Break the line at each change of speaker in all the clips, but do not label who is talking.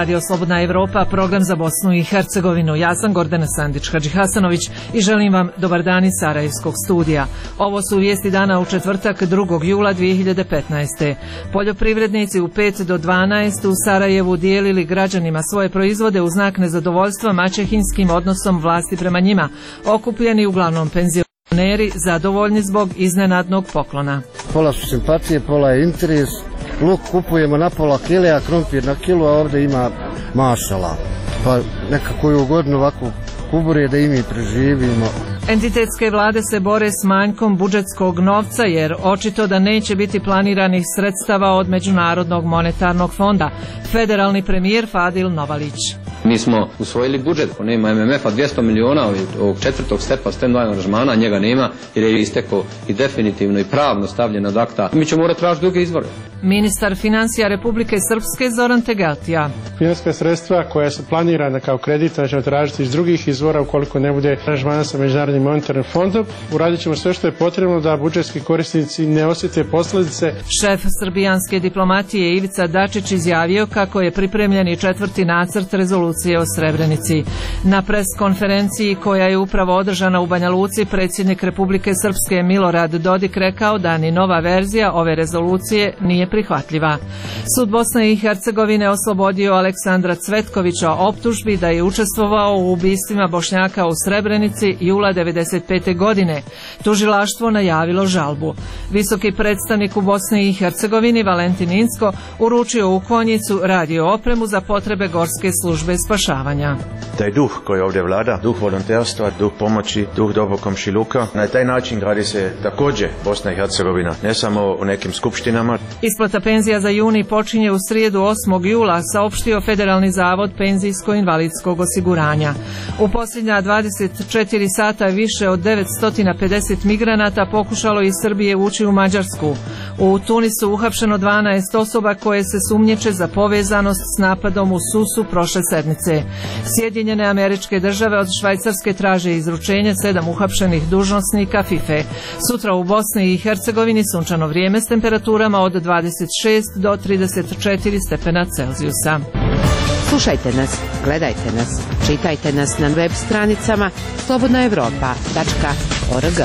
Radio Slobodna Evropa, program za Bosnu i Hercegovinu. Ja sam Gordana Sandić-Hadžihasanović i želim vam dobar dan iz Sarajevskog studija. Ovo su vijesti dana u četvrtak 2. jula 2015. Poljoprivrednici u 5 do 12 u Sarajevu dijelili građanima svoje proizvode u znak nezadovoljstva maćehinskim odnosom vlasti prema njima, okupljeni uglavnom penzioneri, zadovoljni zbog iznenadnog poklona.
Pola su simpatije, pola je interes. Luk kupujemo na pola kile, a krompir na kilu, a ovdje ima mašala. Pa nekako je ugodno ovako kuburje da i mi preživimo.
Entitetske vlade se bore s manjkom budžetskog novca jer očito da neće biti planiranih sredstava od Međunarodnog monetarnog fonda. Federalni premijer Fadil Novalić.
Mi smo usvojili budžet, nema MMF-a 200 miliona ovog četvrtog stepa stand-by aranžmana, njega nema jer je istekao i definitivno i pravno stavljen ad akta. Mi ćemo morati tražiti druge izvore.
Ministar financija Republike Srpske Zoran Tegeltija.
Financijska sredstva koja su planirana kao kredita ćemo tražiti iz drugih izvora ukoliko ne bude aranžmana sa Međunarodnim monetarnim fondom. Uradit ćemo sve što je potrebno da budžetski korisnici ne osjete posljedice.
Šef srbijanske diplomatije Ivica Dačić izjavio kako je pripremljen i četvrti nacrt rezolucije o Srebrenici. Na pres konferenciji koja je upravo održana u Banja Luci, predsjednik Republike Srpske Milorad Dodik rekao da ni nova verzija ove rezolucije nije prihvatljiva. Sud Bosne i Hercegovine oslobodio Aleksandra Cvetkovića optužbi da je učestvovao u ubistvima Bošnjaka u Srebrenici jula 1995. godine. Tužilaštvo najavilo žalbu. Visoki predstavnik u Bosni i Hercegovini Valentin Inzko uručio u Konjicu radio opremu za potrebe Gorske službe spašavanja.
Taj duh koji ovdje vlada, duh volonterstva, duh pomoći, duh dobrog komšiluka, na taj način gradi se također Bosna i Hercegovina, ne samo u nekim skupštinama.
Isplata penzija za juni počinje u srijedu 8. jula, saopštio Federalni zavod penzijsko-invalidskog osiguranja. U posljednja 24 sata više od 950 migranata pokušalo iz Srbije ući u Mađarsku. U Tunisu uhapšeno 12 osoba koje se sumnjiče za povezanost s napadom u Susu prošle sedmice. Sjedinjene Američke Države od Švajcarske traže izručenje 7 uhapšenih dužnosnika FIFA. Sutra u Bosni i Hercegovini sunčano vrijeme s temperaturama od 26 do 34 stepena Celzijusa.
Slušajte nas, gledajte nas, čitajte nas na web stranicama slobodnaevropa.org.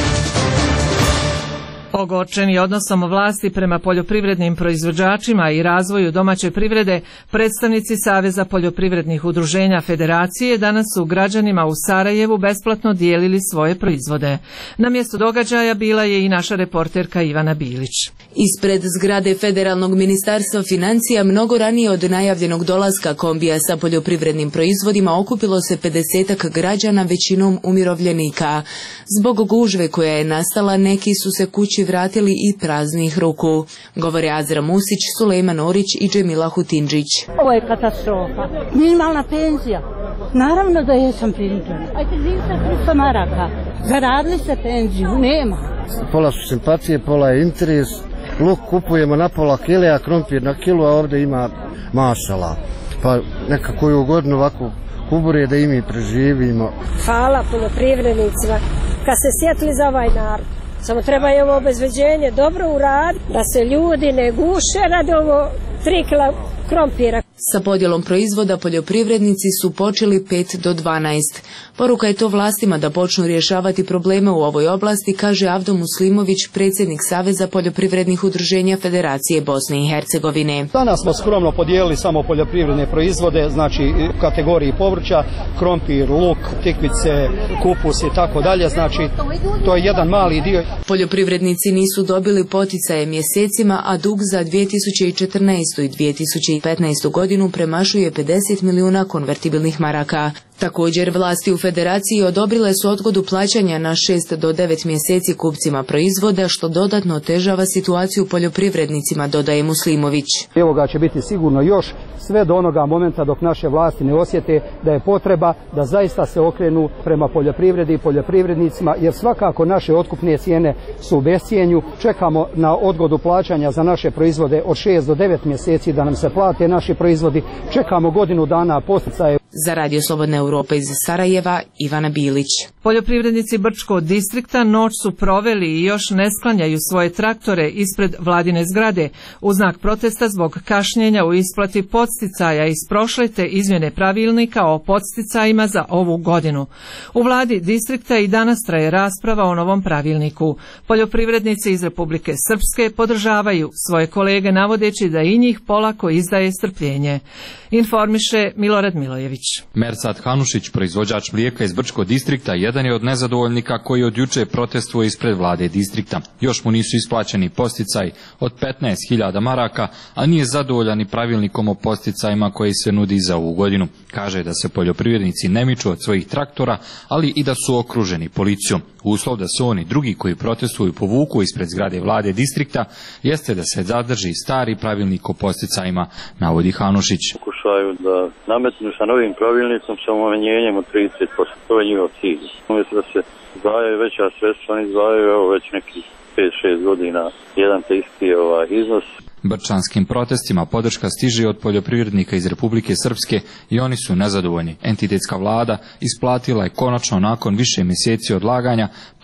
Ogorčeni odnosom vlasti prema poljoprivrednim proizvođačima i razvoju domaće privrede, predstavnici Saveza poljoprivrednih udruženja Federacije danas su građanima u Sarajevu besplatno dijelili svoje proizvode. Na mjestu događaja bila je i naša reporterka Ivana Bilić.
Ispred zgrade Federalnog ministarstva financija mnogo ranije od najavljenog dolaska kombija sa poljoprivrednim proizvodima okupilo se 50-ak građana, većinom umirovljenika. Zbog gužve koja je nastala, neki su se kući vratili i praznih ruku. Govore Azra Musić, Sulejman Orić i Džemila Hutindžić.
Ovo je katastrofa. Minimalna penzija. Naravno da jesam penzija. Ajde, živite 300 maraka. Zaradili se penziju, nema.
Pola su simpatije, pola je interes. Luk kupujemo na pola kile, a krompir na kilu, a ovdje ima mašala. Pa nekako je ugodno ovako kuburje da i mi preživimo.
Hvala poljoprivrednicima kad se sjetili za ovaj narod. Samo treba je ovo obezbeđenje dobro uraditi, da se ljudi ne guše radi ovo 3 kila krompira.
Sa podjelom proizvoda poljoprivrednici su počeli 5 do 12. Poruka je to vlastima da počnu rješavati probleme u ovoj oblasti, kaže Avdo Muslimović, predsjednik Saveza poljoprivrednih udruženja Federacije Bosne i Hercegovine.
Danas smo skromno podijelili samo poljoprivredne proizvode, znači u kategoriji povrća, krompir, luk, tikvice, kupus i tako dalje, znači to je jedan mali dio.
Poljoprivrednici nisu dobili poticaje mjesecima, a dug za 2014. i 2015. godinu premašuje 50 milijuna konvertibilnih maraka. Također, vlasti u Federaciji odobrile su odgodu plaćanja na 6 do 9 mjeseci kupcima proizvoda, što dodatno otežava situaciju poljoprivrednicima, dodaje Muslimović.
Evo ga će biti sigurno još sve do onoga momenta dok naše vlasti ne osjete da je potreba da zaista se okrenu prema poljoprivredi i poljoprivrednicima, jer svakako naše otkupne cijene su u bescijenju. Čekamo na odgodu plaćanja za naše proizvode od 6 do 9 mjeseci da nam se plate naši proizvodi. Čekamo godinu dana posticaje.
Za Radio Slobodna Evropa iz Sarajeva, Ivana Bilić.
Poljoprivrednici Brčkog distrikta noć su proveli i još ne sklanjaju svoje traktore ispred vladine zgrade u znak protesta zbog kašnjenja u isplati podsticaja iz prošle te izmjene pravilnika o podsticajima za ovu godinu. U vladi distrikta i danas traje rasprava o novom pravilniku. Poljoprivrednici iz Republike Srpske podržavaju svoje kolege navodeći da i njih polako izdaje strpljenje. Informiše Milorad Milojević.
Mersat Hanušić, proizvođač mlijeka iz Brčkog distrikta, jedan je od nezadovoljnika koji od juče protestuje ispred vlade distrikta. Još mu nisu isplaćeni posticaj od 15.000 maraka, a nije zadovoljan i pravilnikom o posticajima koji se nudi za ovu godinu. Kaže da se poljoprivrednici ne miču od svojih traktora, ali i da su okruženi policijom. Uslov da su oni drugi koji protestuju povuku ispred zgrade vlade distrikta jeste da se zadrži stari pravilnik o posticajima, navodi Hanušić.
Pokušaju da nametnu sa novim pravilnicom sa umanjenjem od 30%. To je njihov cilj. Umjesto da se izdvajaju veća sredstva, oni izdvajaju već nekih 5-6 godina jedan te isti iznos.
Brčanskim protestima podrška stiže od poljoprivrednika iz Republike Srpske i oni su nezadovoljni. Entitetska vlada isplatila je konačno nakon više mjeseci odlaganja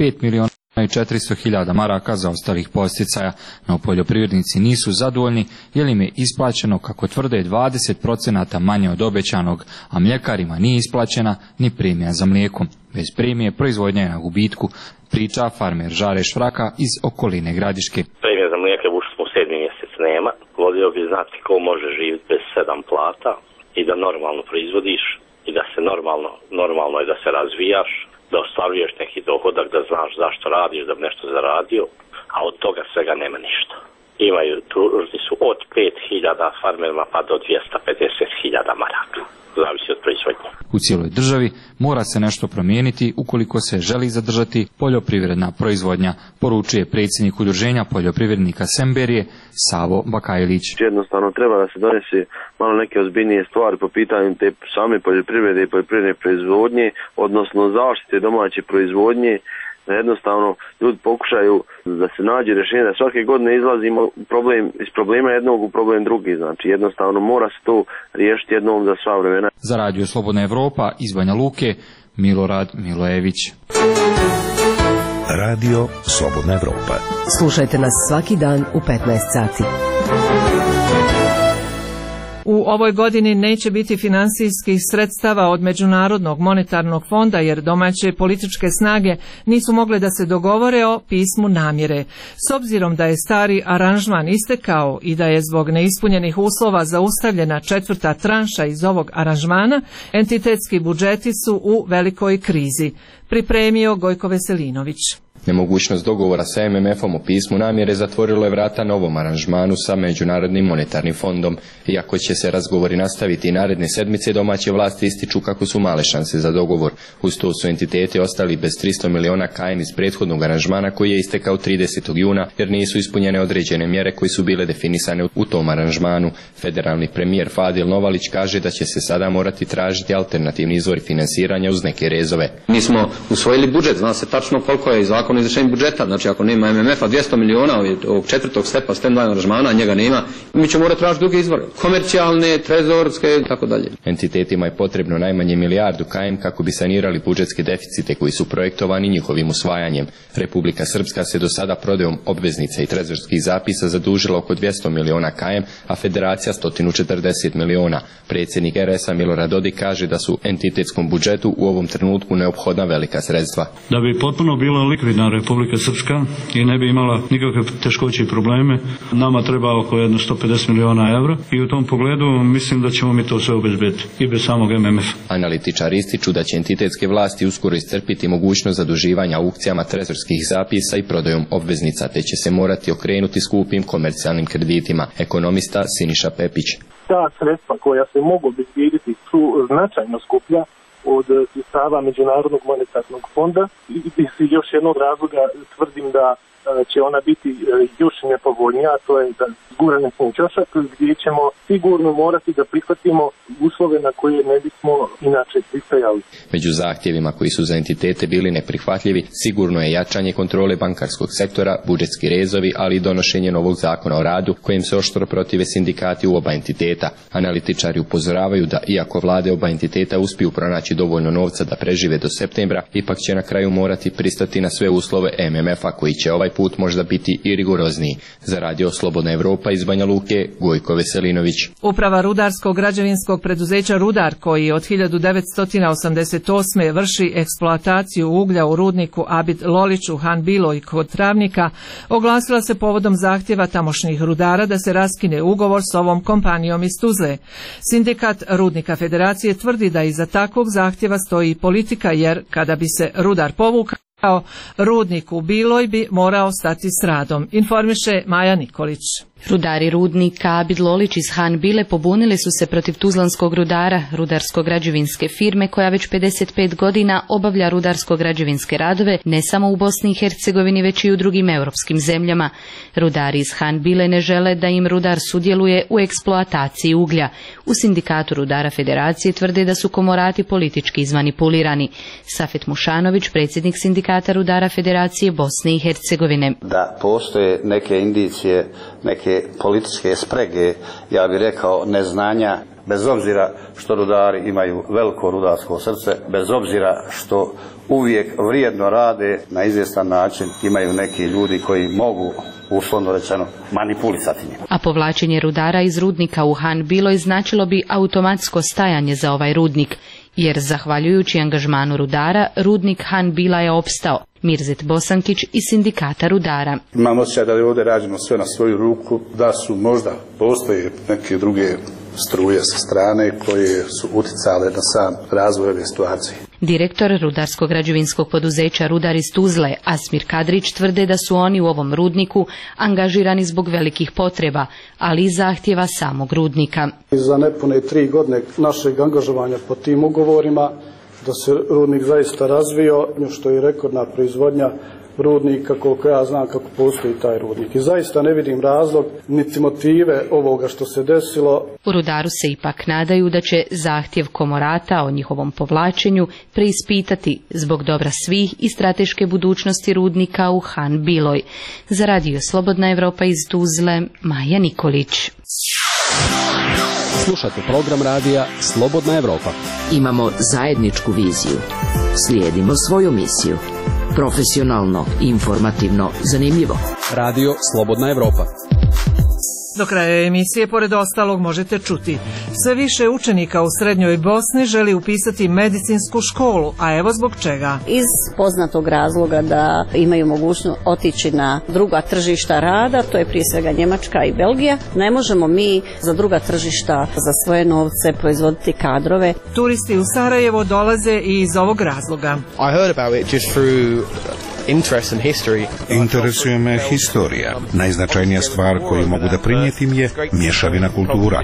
5.400.000 maraka za ostalih posticaja, no poljoprivrednici nisu zadovoljni jer im je isplaćeno, kako tvrde, 20% manje od obećanog, a mljekarima nije isplaćena ni premija za mlijekom. Bez premije proizvodnja je na gubitku, priča farmer Žare Švraka iz okoline Gradiške.
Premija za mlijeka ušli smo u 7. mjesec nema. Volio bi znati ko može živjeti bez 7 plata i da normalno proizvodiš i da se normalno je da se razvijaš, da ostvaruješ neki dohodak, da znaš zašto radiš, da bi nešto zaradio, a od toga svega nema ništa. Imaju, tužni su od 5.000 farmerima pa do 250.000 maraka. Zavisi od proizvodnje.
U cijeloj državi mora se nešto promijeniti ukoliko se želi zadržati poljoprivredna proizvodnja, poručuje predsjednik udruženja poljoprivrednika Semberije Savo Bakajlić.
Jednostavno treba da se donese malo neke ozbiljnije stvari po pitanju te same poljoprivrede i poljoprivredne proizvodnje, odnosno zaštite domaće proizvodnje. Jednostavno ljudi pokušaju da se nađe rješenje, da svake godine izlazimo iz problema jednog u problem drugi. Znači jednostavno mora se to riješiti jednom za sva vremena.
Za Radio Slobodna Evropa iz Banja Luke, Milorad Milojević.
Radio Slobodna Evropa.
Slušajte nas svaki dan u 15 sati.
U ovoj godini neće biti finansijskih sredstava od Međunarodnog monetarnog fonda jer domaće političke snage nisu mogle da se dogovore o pismu namjere. S obzirom da je stari aranžman istekao i da je zbog neispunjenih uslova zaustavljena 4. tranša iz ovog aranžmana, entitetski budžeti su u velikoj krizi. Pripremio Gojko Veselinović.
Nemogućnost dogovora sa MMF-om o pismu namjere zatvorilo je vrata novom aranžmanu sa Međunarodnim monetarnim fondom. Iako će se razgovori nastaviti i naredne sedmice, domaće vlasti ističu kako su male šanse za dogovor. Uz to su entiteti ostali bez 300 miliona KN iz prethodnog aranžmana koji je istekao 30. juna jer nisu ispunjene određene mjere koje su bile definisane u tom aranžmanu. Federalni premijer Fadil Novalić kaže da će se sada morati tražiti alternativni izvori finansiranja uz neke rezove.
Mi smo usvojili budžet, zna se tačno koliko je zakon o izvršenju budžeta, znači ako nema MMF-a 200 miliona ovog 4. stepa stand-by aranžmana, njega nema, mi ćemo morati tražiti druge izvore, komercijalne, trezorske i tako dalje.
Entitetima je potrebno najmanje milijardu KM kako bi sanirali budžetske deficite koji su projektovani njihovim usvajanjem. Republika Srpska se do sada prodajom obveznica i trezorskih zapisa zadužila oko 200 miliona KM, a Federacija 140 miliona. Predsjednik RS-a Milorad Dodik kaže da su entitetskom budžetu u ovom trenutku neophodna velika sredstva.
Da bi potpuno bila likvidna Republika Srpska i ne bi imala nikakve teškoće i probleme, nama treba oko 150 miliona evra i u tom pogledu mislim da ćemo mi to sve obezbediti i bez samog MMF.
Analitičari ističu da će entitetske vlasti uskoro iscrpiti mogućnost zaduživanja aukcijama trezorskih zapisa i prodajom obveznica, te će se morati okrenuti skupim komercijalnim kreditima. Ekonomista Siniša Pepić.
Ta sredstva koja se mogu obezbediti su značajno skuplja od sredstava Međunarodnog monetarnog fonda i iz još jednog razloga tvrdim da će ona biti još nepovoljnija, a to je da zgurane smo u čošak gdje ćemo sigurno morati da prihvatimo uslove na koje ne bismo inače pristajali.
Među zahtjevima koji su za entitete bili neprihvatljivi sigurno je jačanje kontrole bankarskog sektora, budžetski rezovi, ali i donošenje novog zakona o radu kojim se oštro protive sindikati u oba entiteta. Analitičari upozoravaju da iako vlade oba entiteta uspiju pronaći dovoljno novca da prežive do septembra, ipak će na kraju morati pristati na sve uslove MMF-a koji će ovaj put možda biti i rigorozniji. Za radio Slobodna Evropa iz Banja Luke, Gojko Veselinović.
Uprava rudarskog građevinskog preduzeća Rudar, koji od 1988. vrši eksploataciju uglja u rudniku Abid Lolić u Han Biloj kod Travnika, oglasila se povodom zahtjeva tamošnjih rudara da se raskine ugovor s ovom kompanijom iz Tuzle. Sindikat Rudnika Federacije tvrdi da iza takvog zahtjeva stoji politika, jer kada bi se rudar povukao, rudnik u Biloj bi morao stati s radom, informiše Maja Nikolić.
Rudari rudnika Abid Lolić iz Han Bile pobunili su se protiv tuzlanskog rudara, rudarsko-građevinske firme koja već 55 godina obavlja rudarsko-građevinske radove ne samo u Bosni i Hercegovini, već i u drugim europskim zemljama. Rudari iz Han Bile ne žele da im rudar sudjeluje u eksploataciji uglja. U Sindikatu rudara Federacije tvrde da su komorati politički izmanipulirani. Safet Mušanović, predsjednik Sindikata rudara Federacije Bosne i Hercegovine.
Da postoje neke indicije, neke političke sprege, ja bih rekao neznanja, bez obzira što rudari imaju veliko rudarsko srce, bez obzira što uvijek vrijedno rade, na izvjestan način imaju neki ljudi koji mogu, uslovno rečeno, manipulisati njim.
A povlačenje rudara iz rudnika u Han Biloj značilo bi automatsko stajanje za ovaj rudnik, jer zahvaljujući angažmanu rudara, rudnik Han Bila je opstao. Mirzet Bosankić iz Sindikata rudara.
Imam osjećaj da je ovdje rađeno sve na svoju ruku, da su možda postoje neke druge struje sa strane koje su uticale na sam razvoj ove situacije.
Direktor rudarsko-građevinskog poduzeća Rudar iz Tuzle, Asmir Kadrić, tvrde da su oni u ovom rudniku angažirani zbog velikih potreba, ali i zahtjeva samog rudnika.
Za nepune 3 godine našeg angažovanja po tim ugovorima, da se rudnik zaista razvio, što je rekordna proizvodnja rudnika, koliko ja znam kako postoji taj rudnik. I zaista ne vidim razlog niti motive ovoga što se desilo.
U Rudaru se ipak nadaju da će zahtjev komorata o njihovom povlačenju preispitati zbog dobra svih i strateške budućnosti rudnika u Han Biloj. Za radio Slobodna Evropa iz Tuzle, Maja Nikolić.
Slušate program radija Slobodna Evropa.
Imamo zajedničku viziju. Slijedimo svoju misiju. Profesionalno, informativno, zanimljivo.
Radio Slobodna Evropa.
Do kraja emisije, pored ostalog, možete čuti: sve više učenika u srednjoj Bosni želi upisati medicinsku školu, a evo zbog čega.
Iz poznatog razloga da imaju mogućnost otići na druga tržišta rada, to je prije svega Njemačka i Belgija. Ne možemo mi za druga tržišta za svoje novce proizvoditi kadrove.
Turisti u Sarajevo dolaze i iz ovog razloga.
I heard about it just through
Interesuje me historija. Najznačajnija stvar koju mogu da primijetim je mješavina kultura.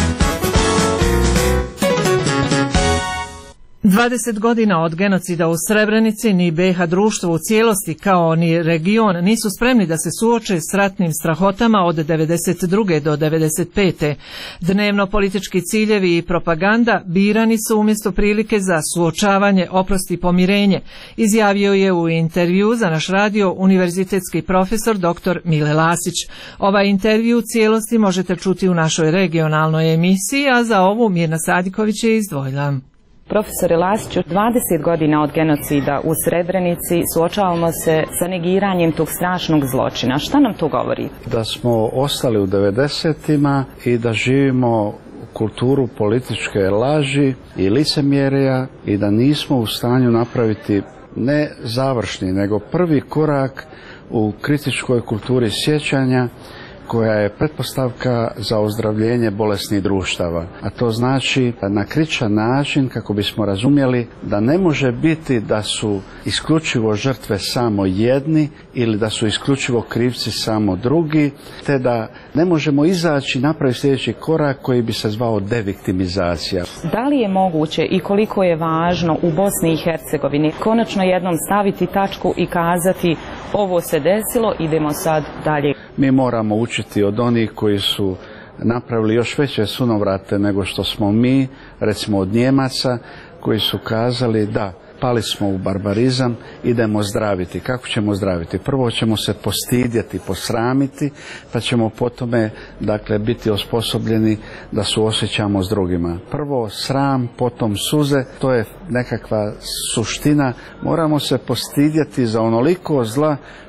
20 godina od genocida u Srebrenici ni BiH društvo u cijelosti kao ni region nisu spremni da se suoče s ratnim strahotama od 92. do 95. Dnevno politički ciljevi i propaganda birani su umjesto prilike za suočavanje, oprost i pomirenje, izjavio je u intervju za naš radio univerzitetski profesor dr. Mile Lasić. Ovaj intervju u cijelosti možete čuti u našoj regionalnoj emisiji, a za ovu Mirna Sadiković je izdvojila.
Profesore Lasiću, 20 godina od genocida u Srebrenici suočavamo se sa negiranjem tog strašnog zločina. Šta nam to govori?
Da smo ostali u 90-ima i da živimo kulturu političke laži i licemjerja i da nismo u stanju napraviti ne završni, nego prvi korak u kritičkoj kulturi sjećanja koja je pretpostavka za ozdravljenje bolesnih društava. A to znači na kritičan način kako bismo razumjeli da ne može biti da su isključivo žrtve samo jedni ili da su isključivo krivci samo drugi, te da ne možemo izaći i napraviti sljedeći korak koji bi se zvao deviktimizacija.
Da li je moguće i koliko je važno u Bosni i Hercegovini konačno jednom staviti tačku i kazati ovo se desilo, idemo sad dalje?
Mi moramo učiti od onih koji su napravili još veće sunovrate nego što smo mi, recimo od Njemaca, koji su kazali da pali smo u barbarizam, idemo zdraviti. Kako ćemo zdraviti? Prvo ćemo se postidjeti, posramiti, pa ćemo potome, dakle, biti osposobljeni da suosjećamo s drugima. Prvo sram, potom suze, to je nekakva suština. Moramo se postidjeti za onoliko zla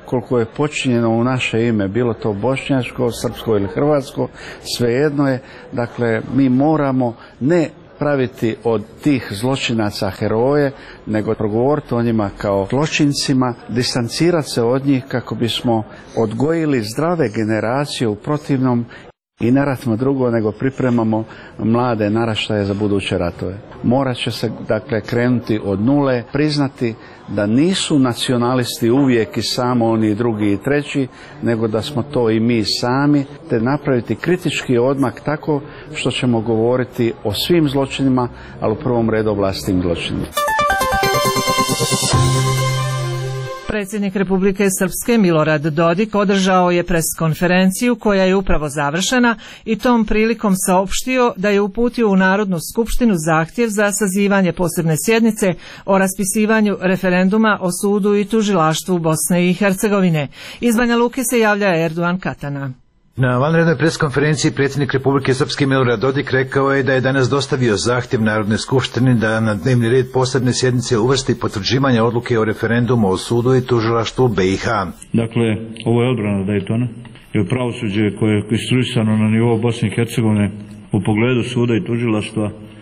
koliko je počinjeno u naše ime, bilo to bošnjačko, srpsko ili hrvatsko, svejedno je. Dakle, mi moramo ne praviti od tih zločinaca heroje, nego progovoriti o njima kao zločincima, distancirati se od njih kako bismo odgojili zdrave generacije, u protivnom i ne ratimo drugo nego pripremamo mlade naraštaje za buduće ratove. Morat će se dakle krenuti od nule, priznati da nisu nacionalisti uvijek i samo oni drugi i treći, nego da smo to i mi sami, te napraviti kritički odmak tako što ćemo govoriti o svim zločinima, ali u prvom redu o vlastitim zločinima.
Predsjednik Republike Srpske Milorad Dodik održao je preskonferenciju koja je upravo završena i tom prilikom saopštio da je uputio u Narodnu skupštinu zahtjev za sazivanje posebne sjednice o raspisivanju referenduma o sudu i tužilaštvu Bosne i Hercegovine. Iz Banja Luke se javlja Erduan Katana.
Na vanrednoj preskonferenciji predsjednik Republike Srpske Milorad Dodik rekao je da je danas dostavio zahtjev Narodne skupštine da na dnevni red posebne sjednice uvrsti potvrđivanje odluke o referendumu o sudu i tužilaštvu BiH.
Dakle, ovo je odbrana Daytona i pravosuđe koje je konstruisano na nivou Bosne i Hercegovine u pogledu suda i tužilaštva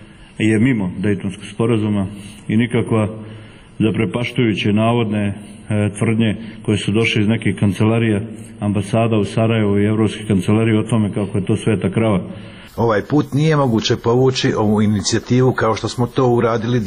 je mimo Daytonskog sporazuma i nikakva zaprepaštujuće navodne tvrdnje koje su došle iz nekih kancelarija, ambasada u Sarajevu i evropskih kancelarija o tome kako je to sveta krava.
Ovaj put nije moguće povući ovu inicijativu kao što smo to uradili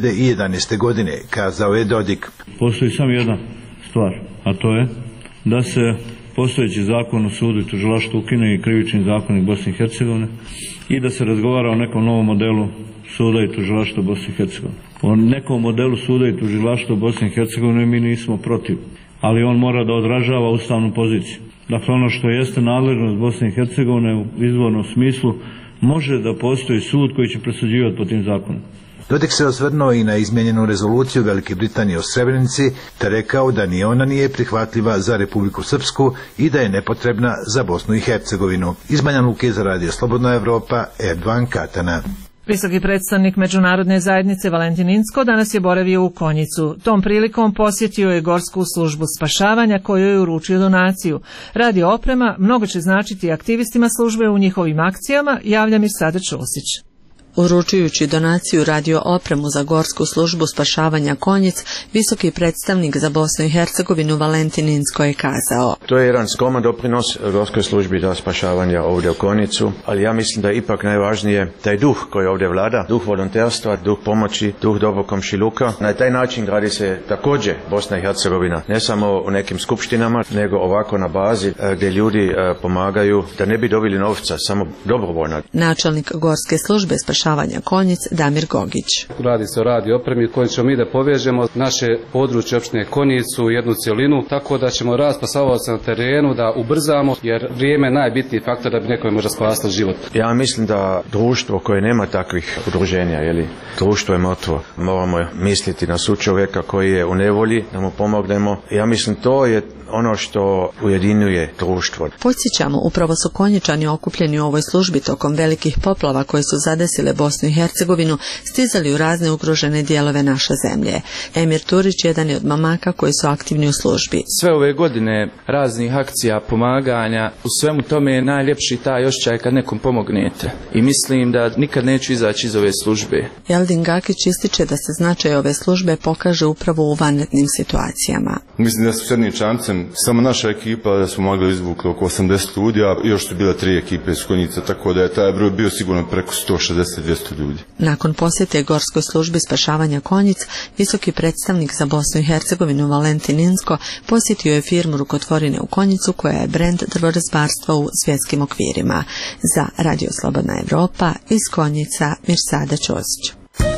2011. godine, kazao je Dodik.
Postoji samo jedna stvar, a to je da se postojeći zakon o sudu i tužilaštvu ukine i krivični zakonik Bosne i Hercegovine i da se razgovara o nekom novom modelu suda i tužilaštva Bosne i Hercegovine. O nekom modelu suda i tužilaštva Bosne i Hercegovine mi nismo protiv, ali on mora da odražava ustavnu poziciju. Dakle, ono što jeste nadležnost Bosne i Hercegovine u izvornom smislu, može da postoji sud koji će presuđivati po tim zakonom.
Dodik se osvrnuo i na izmijenjenu rezoluciju Velike Britanije o Srebrenici, te rekao da ni ona nije prihvatljiva za Republiku Srpsku i da je nepotrebna za Bosnu i Hercegovinu. Iz Banja Luke za Radio Slobodna Evropa, Erdogan Katana.
Visoki predstavnik međunarodne zajednice Valentin Inzko danas je boravio u Konjicu. Tom prilikom posjetio je Gorsku službu spašavanja kojoj je uručio donaciju. Radio oprema mnogo će značiti aktivistima službe u njihovim akcijama, javlja Mirsada Ćosić.
Uručujući donaciju radio opremu za Gorsku službu spašavanja Konjic, visoki predstavnik za Bosnu i Hercegovinu Valentin Inzko je kazao:
To je jedan skroman doprinos Gorskoj službi za spašavanje ovdje u Konjicu, ali ja mislim da je ipak najvažnije taj duh koji ovdje vlada, duh volonterstva, duh pomoći, duh dobrog komšiluka. Na taj način gradi se također Bosna i Hercegovina, ne samo u nekim skupštinama, nego ovako na bazi gdje ljudi pomagaju da ne bi dobili novca, samo dobrovoljno.
Načelnik Gorske službe spašavanja Konjic Damir Gogić.
Radi se o radio opremi kojim ćemo mi da povežemo naše područje opštine Konjicu u jednu cjelinu, tako da ćemo rad spašavaoca na terenu da ubrzamo, jer vrijeme je najbitniji faktor da bi nekome možda spasilo život.
Ja mislim da društvo koje nema takvih udruženja, društvo je mrtvo. Moramo misliti na sučovjeka koji je u nevolji, da mu pomognemo. Ja mislim to je ono što ujedinjuje društvo.
Podsjećamo, upravo su Konjičani okupljeni u ovoj službi tokom velikih poplava koje su zadesile Bosnu i Hercegovinu, stizali u razne ugrožene dijelove naše zemlje. Emir Turić jedan je od mamaka koji su aktivni u službi.
Sve ove godine raznih akcija, pomaganja, u svemu tome je najljepši taj osjećaj kad nekom pomognete. I mislim da nikad neću izaći iz ove službe.
Jeldin Gakić ističe da se značaj ove službe pokaže upravo u vanrednim situacijama.
Mislim da su s jednim čamcem samo naša ekipa da smo mogli izvukli oko 80 ljudi, a još su bila 3 ekipe iz Konjica, tako da je taj broj bio sigurno preko 160-200 ljudi.
Nakon posjete Gorskoj službi spašavanja Konjic, visoki predstavnik za Bosnu i Hercegovinu Valentin Inzko posjetio je firmu rukotvorine u Konjicu koja je brend drvorazbarstva u svjetskim okvirima. Za Radio Slobodna Evropa iz Konjica Mirsada Ćosić.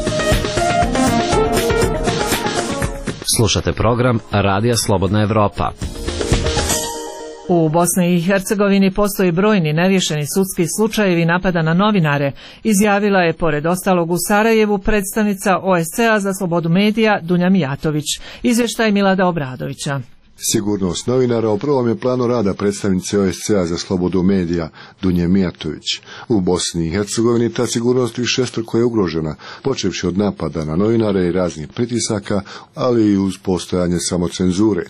Slušate program Radija Slobodna Evropa.
U Bosni i Hercegovini postoji brojni neriješeni sudski slučajevi napada na novinare, izjavila je pored ostalog u Sarajevu predstavnica OSCE-a za slobodu medija Dunja Mijatović. Izvještaj Milada Obradovića.
Sigurnost novinara u prvom je planu rada predstavnice OSCE-a za slobodu medija Dunje Mijatović. U Bosni i Hercegovini ta sigurnost višestruko je ugrožena, počevši od napada na novinare i raznih pritisaka, ali i uz postojanje samocenzure.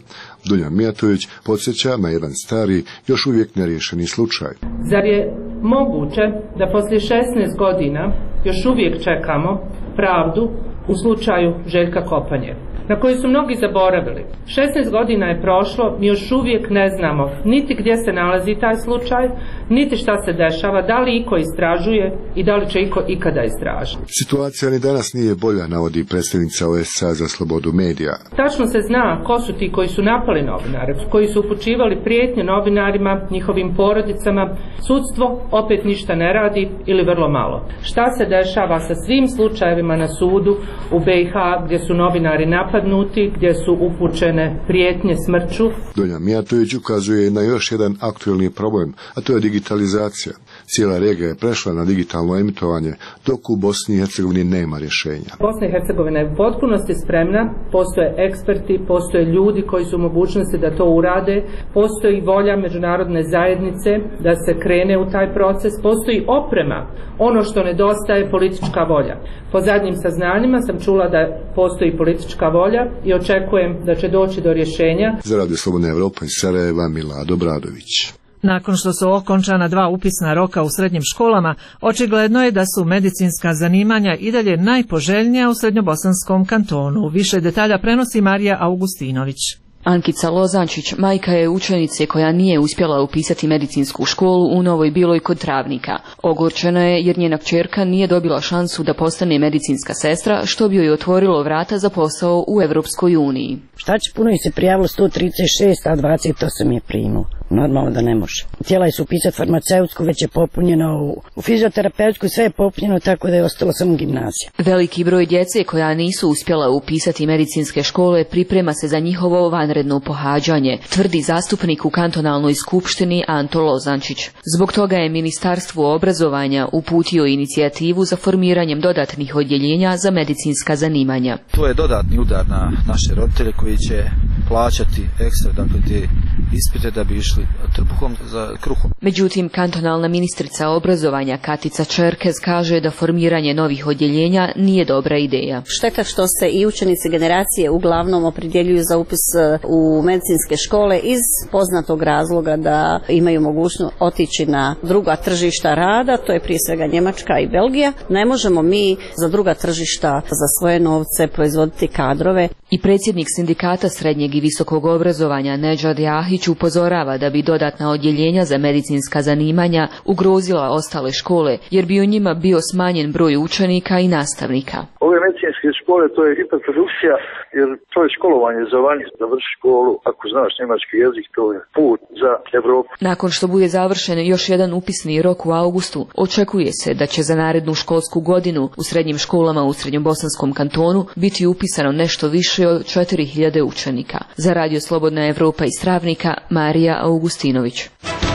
Dunja Mijatović podsjeća na jedan stari, još uvijek neriješeni slučaj.
Zar je moguće da poslije 16 godina još uvijek čekamo pravdu u slučaju Željka Kopanje, na koju su mnogi zaboravili? 16 godina je prošlo, mi još uvijek ne znamo niti gdje se nalazi taj slučaj, niti šta se dešava, da li iko istražuje i da li će iko ikada istražiti.
Situacija ni danas nije bolja, navodi predstavnica OSCE za slobodu medija.
Tačno se zna ko su ti koji su napali novinare, koji su upućivali prijetnje novinarima, njihovim porodicama. Sudstvo opet ništa ne radi ili vrlo malo. Šta se dešava sa svim slučajevima na sudu u BiH gdje su novinari napadnuti, gdje su upućene prijetnje smrću?
Dunja Mijatović ukazuje na još jedan aktuelni problem, a to je digitalizacija. Cijela regija je prešla na digitalno emitovanje, dok u Bosni i Hercegovini nema rješenja.
Bosna i Hercegovina je u potpunosti spremna, postoje eksperti, postoje ljudi koji su u mogućnosti da to urade, postoji volja međunarodne zajednice da se krene u taj proces, postoji oprema. Ono što nedostaje je politička volja. Po zadnjim saznanjima sam čula da postoji politička volja i očekujem da će doći do rješenja.
Za Radio Slobodna Evropa iz Sarajeva, Milado Bradović.
Nakon što su okončana 2 upisna roka u srednjim školama, očigledno je da su medicinska zanimanja i dalje najpoželjnija u Srednjobosanskom kantonu. Više detalja prenosi Marija Augustinović.
Ankica Lozančić, majka je učenice koja nije uspjela upisati medicinsku školu u Novoj Biloj kod Travnika. Ogorčena je jer njena kćerka nije dobila šansu da postane medicinska sestra, što bi joj otvorilo vrata za posao u Evropskoj uniji.
Šta će, puno se prijavilo 136, a 28 je primilo. Normalno da ne može. Htjela je se upisati farmaceutsku, već je popunjeno u fizioterapeutsku, sve je popunjeno, tako da je ostalo samo gimnazija.
Veliki broj djece koja nisu uspjela upisati medicinske škole priprema se za njihovo vanredno pohađanje, tvrdi zastupnik u kantonalnoj skupštini Anto Lozančić. Zbog toga je Ministarstvo obrazovanja uputio inicijativu za formiranjem dodatnih odjeljenja za medicinska zanimanja.
To je dodatni udar na naše roditelje koji će plaćati ekstra, dakle, te ispite da bi išli trbuhom za kruhom.
Međutim, kantonalna ministrica obrazovanja Katica Čerkez kaže da formiranje novih odjeljenja nije dobra ideja.
Šteta što se i učenici generacije uglavnom opredjeljuju za upis u medicinske škole iz poznatog razloga da imaju mogućnost otići na druga tržišta rada, to je prije svega Njemačka i Belgija. Ne možemo mi za druga tržišta za svoje novce proizvoditi kadrove.
I predsjednik sindikata srednjeg i visokog obrazovanja Nedžad Jahić upozorava da bi dodatna odjeljenja za medicinska zanimanja ugrozila ostale škole, jer bi u njima bio smanjen broj učenika i nastavnika.
Ove medicinske škole, to je hiperprodukcija, jer to je školovanje za vanje, da vrši školu. Ako znaš njemački jezik, to je put za Evropu.
Nakon što bude završen još jedan upisni rok u augustu, očekuje se da će za narednu školsku godinu u srednjim školama u Srednjobosanskom kantonu biti upisano nešto više od 4000 učenika. Za Radio Slobodna Evropa iz Travnika, Marija Augustinović.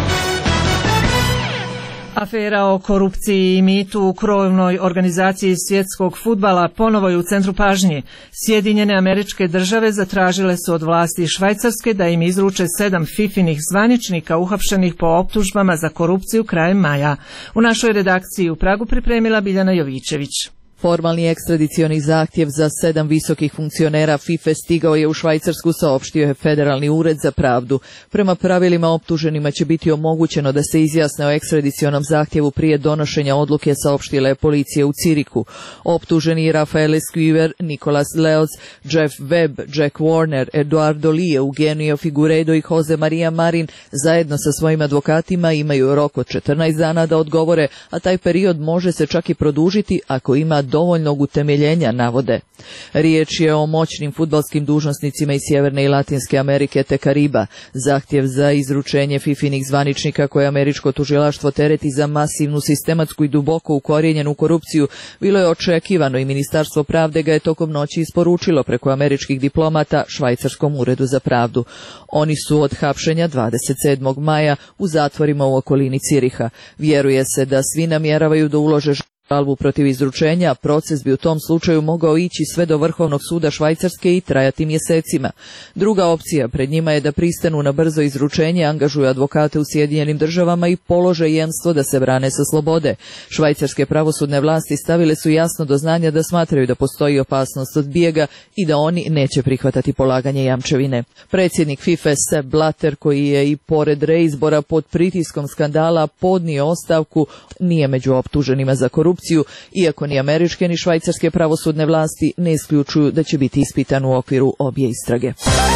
Afera o korupciji i mitu u krovnoj organizaciji svjetskog fudbala ponovo je u centru pažnje. Sjedinjene Američke Države zatražile su od vlasti Švajcarske da im izruče 7 fifinih zvaničnika uhapšenih po optužbama za korupciju krajem maja. U našoj redakciji u Pragu pripremila Biljana Jovićević.
Formalni ekstradicioni zahtjev za 7 visokih funkcionera FIFA stigao je u Švajcarsku, saopštio je Federalni ured za pravdu. Prema pravilima optuženima će biti omogućeno da se izjasne o ekstradicionom zahtjevu prije donošenja odluke, saopštila je policija u Ciriku. Optuženi Rafael Esquiver, Nicolas Leoz, Jeff Webb, Jack Warner, Eduardo Lee, Eugenio Figueiredo i Jose Maria Marin zajedno sa svojim advokatima imaju rok od 14 dana da odgovore, a taj period može se čak i produžiti ako ima dovoljnog utemeljenja, navode. Riječ je o moćnim fudbalskim dužnosnicima iz Sjeverne i Latinske Amerike te Kariba. Zahtjev za izručenje fifinih zvaničnika koje američko tužilaštvo tereti za masivnu, sistematsku i duboko ukorijenjenu korupciju bilo je očekivano i Ministarstvo pravde ga je tokom noći isporučilo preko američkih diplomata Švajcarskom uredu za pravdu. Oni su od hapšenja 27. maja u zatvorima u okolini Ciriha. Vjeruje se da svi namjeravaju da ulože Žalbu protiv izručenja, proces bi u tom slučaju mogao ići sve do Vrhovnog suda Švajcarske i trajati mjesecima. Druga opcija pred njima je da pristanu na brzo izručenje, angažuju advokate u Sjedinjenim Državama i polože jamstvo da se brane sa slobode. Švajcarske pravosudne vlasti stavile su jasno do znanja da smatraju da postoji opasnost od bijega i da oni neće prihvatati polaganje jamčevine. Predsjednik FIFA Sepp Blatter, koji je i pored reizbora pod pritiskom skandala podnio ostavku, nije među optuženima za korupciju, iako ni američke ni švajcarske pravosudne vlasti ne isključuju da će biti ispitan u okviru obje istrage.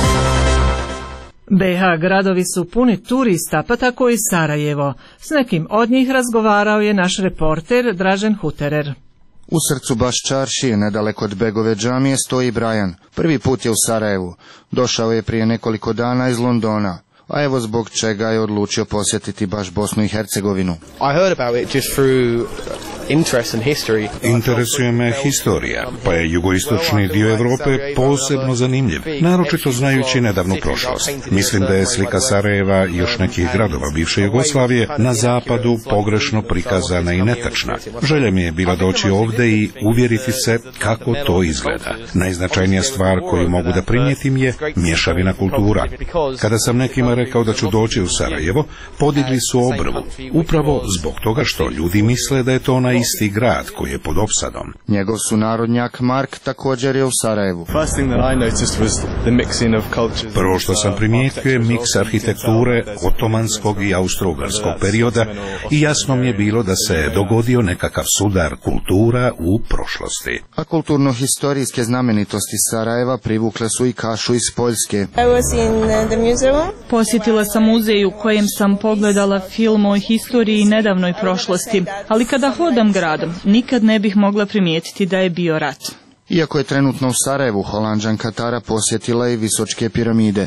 BiH gradovi su puni turista, pa tako i Sarajevo. S nekim od njih razgovarao je naš reporter Dražen Huterer.
U srcu Baščaršije, nedaleko od Begove džamije, stoji Brian. Prvi put je u Sarajevu. Došao je prije nekoliko dana iz Londona. A evo zbog čega je odlučio posjetiti baš Bosnu i Hercegovinu.
Interesuje me historija, pa je jugoistočni dio Europe posebno zanimljiv, naročito znajući nedavnu prošlost. Mislim da je slika Sarajeva i još nekih gradova bivše Jugoslavije na zapadu pogrešno prikazana i netačna. Želja mi je bila doći ovdje i uvjeriti se kako to izgleda. Najznačajnija stvar koju mogu da primijetim je mješavina kultura. Kada sam nekima rekao da ću doći u Sarajevo, podigli su obrvu, upravo zbog toga što ljudi misle da je to onaj isti grad koji je pod opsadom.
Njegov sunarodnjak Mark također je u Sarajevu.
Prvo što sam primijetio je miks arhitekture otomanskog i austrougarskog perioda i jasno mi je bilo da se dogodio nekakav sudar kultura u prošlosti.
A kulturno-historijske znamenitosti Sarajeva privukle su i Kašu iz Poljske.
Posjetila sam muzej u kojem sam pogledala film o historiji i nedavnoj prošlosti, ali kada hodam gradom, nikad ne bih mogla primijetiti da je bio rat.
Iako je trenutno u Sarajevu, Holanđanka Tara posjetila i Visočke piramide.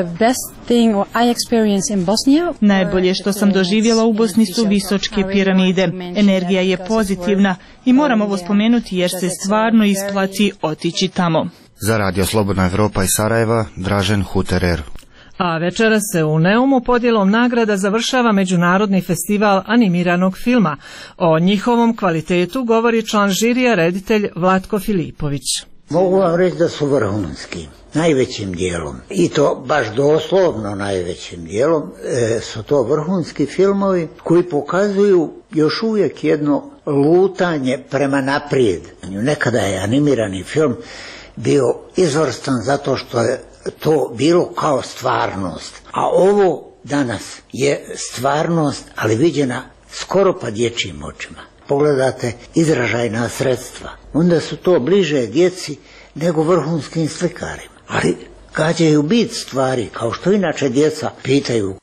Najbolje što sam doživjela u Bosni su Visočke piramide. Energija je pozitivna i moram ovo spomenuti jer se stvarno isplati otići tamo.
Za Radio Slobodna Evropa iz Sarajeva, Dražen Huterer.
A večera se u Neumu podjelom nagrada završava Međunarodni festival animiranog filma. O njihovom kvalitetu govori član žirija, reditelj Vlatko Filipović.
Mogu vam reći da su vrhunski, najvećim dijelom. I to baš doslovno najvećim dijelom su to vrhunski filmovi koji pokazuju još uvijek jedno lutanje prema naprijed. Nekada je animirani film bio izvrstan zato što je to bilo kao stvarnost. A ovo danas je stvarnost, ali viđena skoro pa dječjim očima. Pogledate izražajna sredstva, onda su to bliže djeci nego vrhunskim slikarima. Ali gađaju bit stvari, kao što inače djeca pitaju.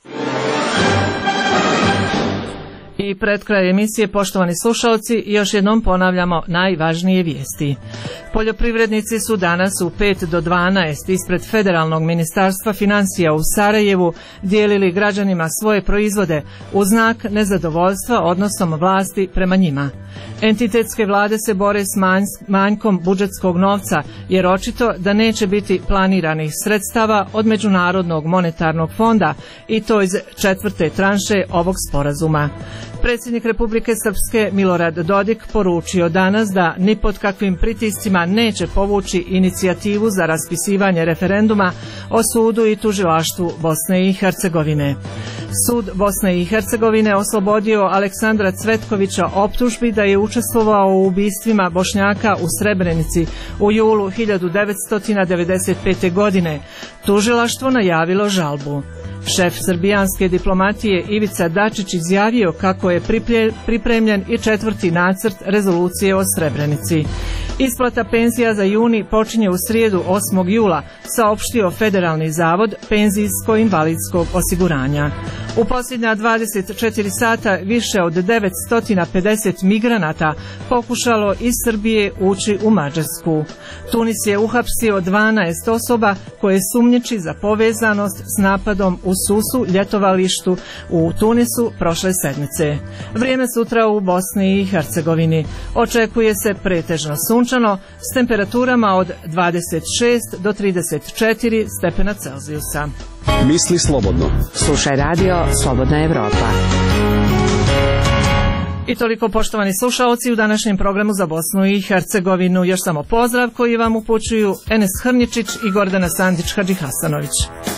I pred kraj emisije, poštovani slušalci, još jednom ponavljamo najvažnije vijesti. Poljoprivrednici su danas u 5 do 12 ispred Federalnog ministarstva financija u Sarajevu dijelili građanima svoje proizvode u znak nezadovoljstva odnosom vlasti prema njima. Entitetske vlade se bore s manjkom budžetskog novca jer očito da neće biti planiranih sredstava od Međunarodnog monetarnog fonda i to iz 4. tranše ovog sporazuma. Predsjednik Republike Srpske Milorad Dodik poručio danas da ni pod kakvim pritiscima neće povući inicijativu za raspisivanje referenduma o sudu i tužilaštvu Bosne i Hercegovine. Sud Bosne i Hercegovine oslobodio Aleksandra Cvetkovića optužbi da je učestvovao u ubistvima Bošnjaka u Srebrenici u julu 1995. godine. Tužilaštvo najavilo žalbu. Šef srbijanske diplomatije Ivica Dačić izjavio kako je pripremljen i 4. nacrt rezolucije o Srebrenici. Isplata penzija za juni počinje u srijedu 8. jula, saopštio Federalni zavod penzijsko-invalidskog osiguranja. U posljednja 24 sata više od 950 migranata pokušalo iz Srbije ući u Mađarsku. Tunis je uhapsio 12 osoba koje sumnjiči za povezanost s napadom u Susu ljetovalištu u Tunisu prošle sedmice. Vrijeme sutra u Bosni i Hercegovini. Očekuje se pretežno sunčano s temperaturama od 26 do 34 stepena Celzijusa.
Misli slobodno.
Slušaj radio Slobodna Evropa.
I toliko, poštovani slušaoci, u današnjem programu za Bosnu i Hercegovinu. Još samo pozdrav koji vam upućuju Enes Hrnječić i Gordana Sandić Hadžihasanović.